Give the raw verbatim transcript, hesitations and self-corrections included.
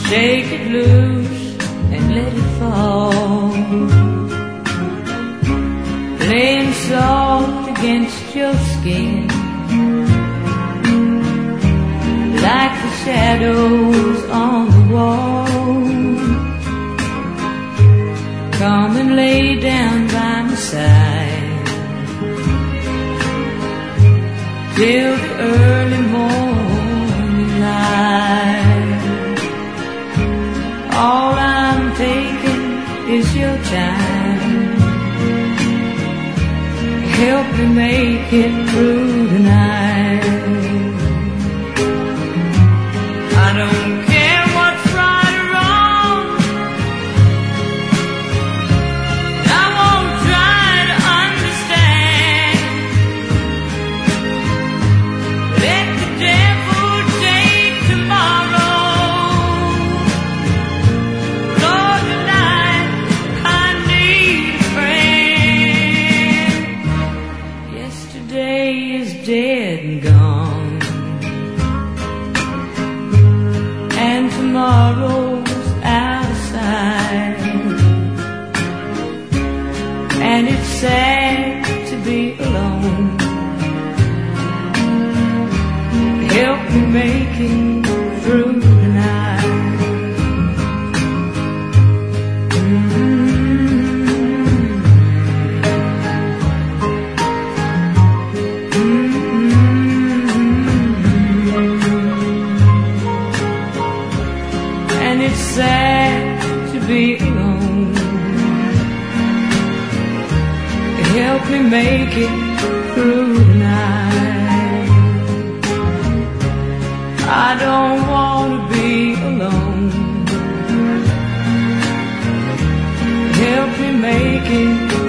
Shake it loose and let it fall, laying soft against your skin, like the shadows on the wall. Come and lay down by my side till the early morning light. All I'm taking is your time. Help me make it through tonight. I don't care what's right or wrong, I won't try to understand. Let the devil take tomorrow. Lord, tonight I need a friend. Yesterday is dead and gone, and tomorrow's out of sight. And it's sad to be alone. Help me make it through tonight. And it's sad to be alone. Help me make it through tonight. I don't want to be alone. Help me make it